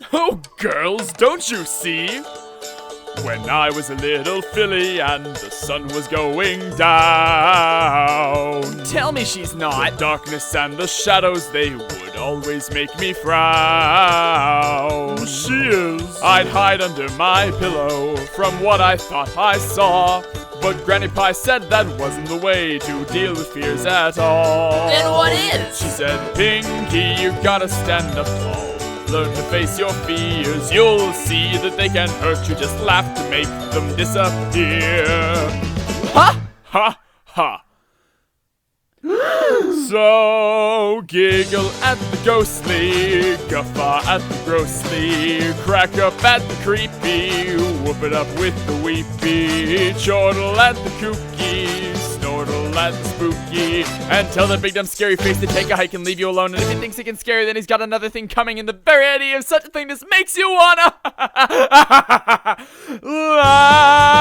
Oh, girls, don't you see? When I was a little filly and the sun was going down, Tell me she's the not. darkness and the shadows, they would always make me frown. She is. I'd hide under my pillow from what I thought I saw, but Granny Pie said that wasn't the way to deal with fears at all. Then what is? She said, Pinky, you gotta stand up tall. Learn to face your fears. You'll see that they can hurt you. Just laugh to make them disappear. Ha! Ha ha. So giggle at the ghostly, guffaw at the grossly, crack up at the creepy, whoop it up with the weepy, chortle at the kooky, snortle at the spooky, and tell the big dumb scary face to take a hike and leave you alone. And if he thinks he can scare you, then he's got another thing coming, and the very idea of such a thing just makes you wanna laugh.